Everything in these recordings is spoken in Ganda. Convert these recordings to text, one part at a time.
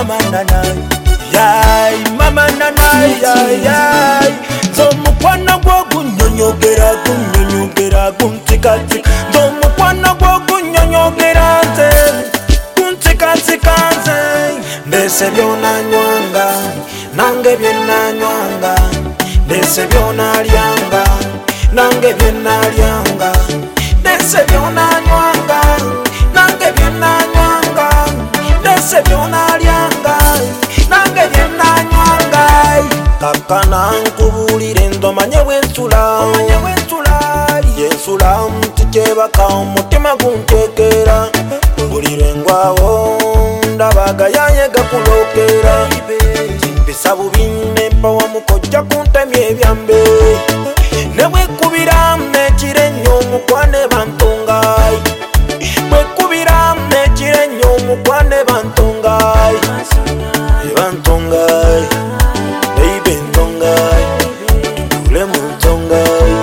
mama nanai yai mama nanai yai zomukwana gwo gunyonyogera guntikati zomukwana gwo gunyonyogera nze guntikatikanze ndese byona nywanga nange byenanywanga ndese byona lyanga nange byenalyanga ndese byona nywanga nange byenanywanga ndese byona lyanga nange byenanywanga kakana nkubulire ndomanye wensula yensula mtikebaka omutima guntekera bulire ngwawo ndabaga yayega kulokera mpisa bubine mpawa mukojja kuntemya ebyambe nebwekubira nekire nnyo omukwane bantongai bwekubira nekire nnyo omukwane bantongai ebantongai baby ntongai tukule muntongai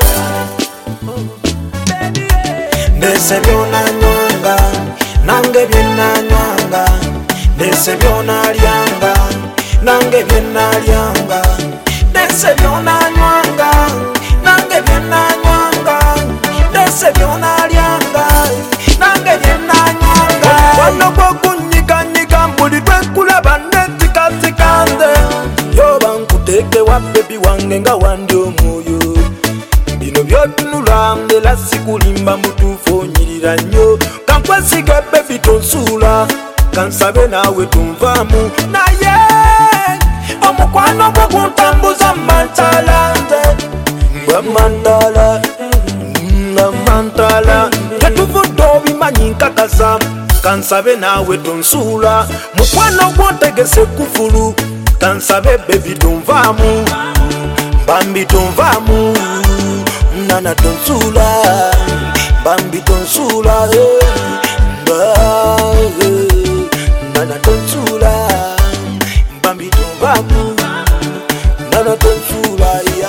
ndese byona nywanga nange byenanywanga ndese byona lyanga nange byenalyanga ndese byona nywanga nange byenanywanga ndese byona lyanga nange byenanywanga wano gwogunyiganyiga mbulirwe nkulaba netikazikanze yoba nkuteke wa bebi wange nga wandi omwoyo bino byotunula ndela sikulimba mutuufu onyirira nnyo kankwesiga bebi tonsuula kansabe naawe tunvaamu naye omukwano gwo guntambuza mantala nze mantala tetuvudde obimanyi nkakasa kansabe naawe tonsuula mukwano gwotegese kufulu kansabe bebi tunvaamu bambi tunvaamu nana tonsuula bambi tonsuula nana tonsuula bambi tunvaamu nana tonsuula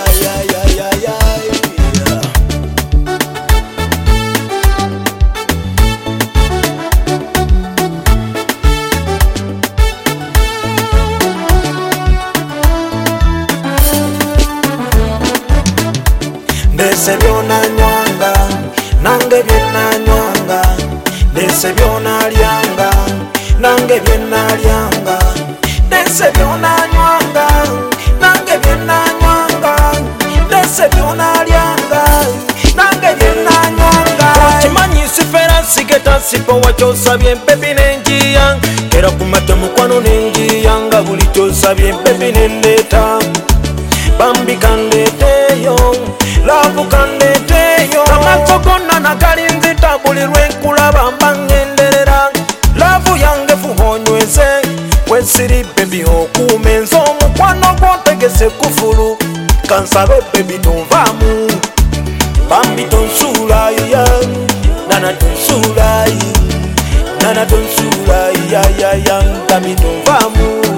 ndese byona nywanga nange byenanywanga ndese byona lyanga nange byenalyanga ndese byona nywanga nange byenanywanga ndese byona lyanga nange byenanywanga okimanyi sifera sigeta sipo wakyosabye empepi nenjiya era kumata mukwano nenjiyanga buli kyosabye empepi nendeeta bambi kandeeteyo laavu kandeeteyo amaaso gonna nagalinzita buli lwenkulaba mba ngenderera laavu yange fuba onyweze wesiri bebi okuuma enze omukwano gwotegese kufulu kansabe bebi tonvaamu bambi tonsuula nana tonsuula nana tonsuula bambi tonvaamu